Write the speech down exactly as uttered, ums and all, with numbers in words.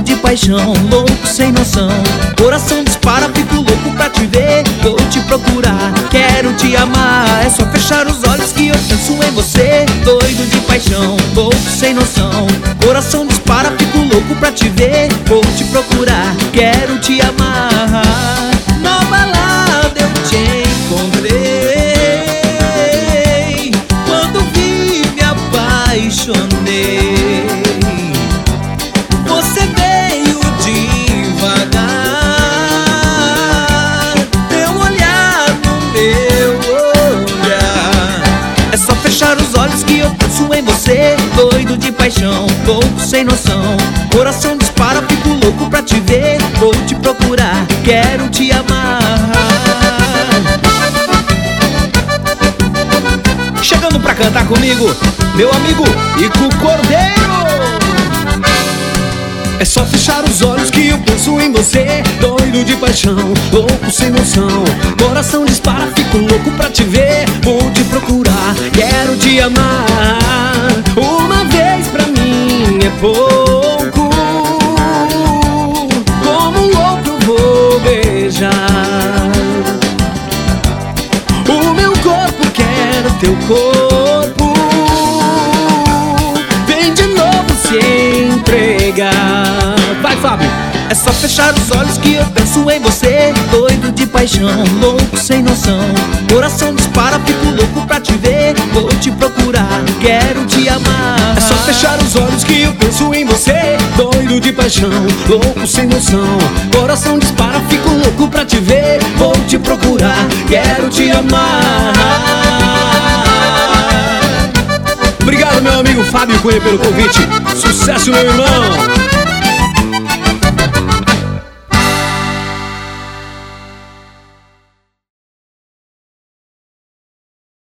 de paixão, louco sem noção. Coração dispara, fico louco pra te ver. Vou te procurar, quero te amar. É só fechar os olhos que eu penso em você. Doido de paixão, louco sem noção. Coração dispara, fico louco pra te ver. Vou te procurar, quero te amar. Na balada eu te encontrei, quando vi me apaixonei. Você veio devagar, teu olhar no meu olhar. É só fechar os olhos que eu penso em você. Doido de paixão, louco sem noção. Coração dispara, fico louco pra te ver. Vou te procurar, quero te amar. Chegando pra cantar comigo, meu amigo Ico Cordeiro. É só fechar os olhos que eu penso em você. Doido de paixão, louco sem noção. Coração dispara, fico louco pra te ver. Vou te procurar, quero te amar. Uma vez pra mim é pouco, como um outro vou beijar. O meu corpo quer o teu corpo, vem de novo se entregar. Vai, Fábio! É só fechar os olhos que eu penso em você. Doido de paixão, louco sem noção. Coração dispara, fico louco pra te ver. Vou te procurar, quero te amar. É só fechar os olhos que eu penso em você. Doido de paixão, louco sem noção. Coração dispara, fico louco pra te ver. Vou te procurar, quero te amar. Obrigado, meu amigo Fábio Cunha, pelo convite. Sucesso, meu irmão!